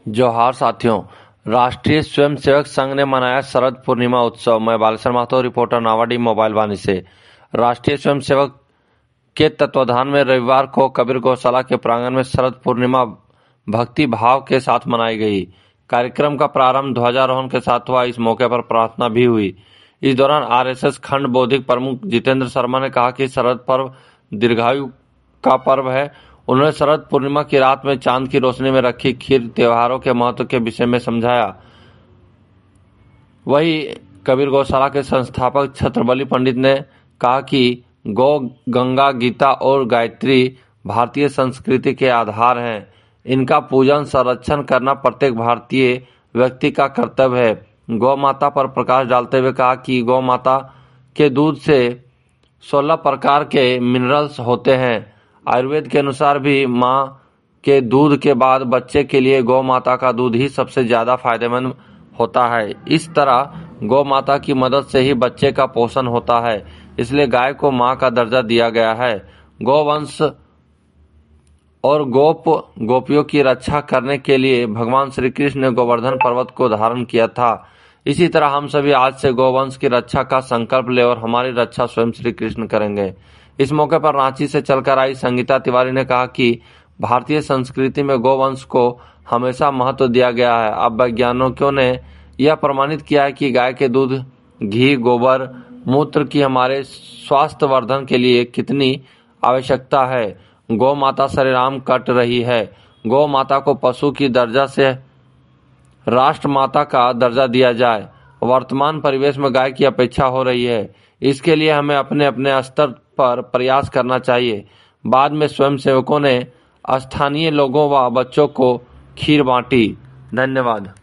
जोहार साथियों, राष्ट्रीय स्वयंसेवक संघ ने मनाया शरद पूर्णिमा उत्सव। मैं बालेश्वर महतो, रिपोर्टर नावाडी मोबाइल वाणी से। राष्ट्रीय स्वयंसेवक के तत्वाधान में रविवार को कबीर गौशाला के प्रांगण में शरद पूर्णिमा भक्ति भाव के साथ मनाई गई। कार्यक्रम का प्रारंभ ध्वजारोहण के साथ हुआ। इस मौके पर प्रार्थना भी हुई। इस दौरान आरएसएस खंड बौद्धिक प्रमुख जितेंद्र शर्मा ने कहा कि शरद पर्व दीर्घायु का पर्व है। उन्होंने शरद पूर्णिमा की रात में चांद की रोशनी में रखी खीर त्योहारों के महत्व के विषय में समझाया। वही कबीर गौशाला के संस्थापक छत्रबली पंडित ने कहा कि गौ, गंगा, गीता और गायत्री भारतीय संस्कृति के आधार हैं। इनका पूजन संरक्षण करना प्रत्येक भारतीय व्यक्ति का कर्तव्य है। गौ माता पर प्रकाश डालते हुए कहा कि गौ माता के दूध से 16 प्रकार के मिनरल्स होते हैं। आयुर्वेद के अनुसार भी माँ के दूध के बाद बच्चे के लिए गौ माता का दूध ही सबसे ज्यादा फायदेमंद होता है। इस तरह गौ माता की मदद से ही बच्चे का पोषण होता है, इसलिए गाय को माँ का दर्जा दिया गया है। गौवंश और गोपियों की रक्षा करने के लिए भगवान श्री कृष्ण ने गोवर्धन पर्वत को धारण किया था। इसी तरह हम सभी आज से गौवंश की रक्षा का संकल्प ले और हमारी रक्षा स्वयं श्री कृष्ण करेंगे। इस मौके पर रांची से चलकर आई संगीता तिवारी ने कहा कि भारतीय संस्कृति में गौवंश को हमेशा महत्व दिया गया है। अब वैज्ञानिकों ने यह प्रमाणित किया है कि गाय के दूध, घी, गोबर, मूत्र की हमारे स्वास्थ्य वर्धन के लिए कितनी आवश्यकता है। गौ माता श्रीराम कट रही है। गौ माता को पशु की दर्जा से राष्ट्र माता का दर्जा दिया जाए। वर्तमान परिवेश में गाय की अपेक्षा हो रही है। इसके लिए हमें अपने अपने स्तर पर प्रयास करना चाहिए। बाद में स्वयंसेवकों ने स्थानीय लोगों व बच्चों को खीर बांटी। धन्यवाद।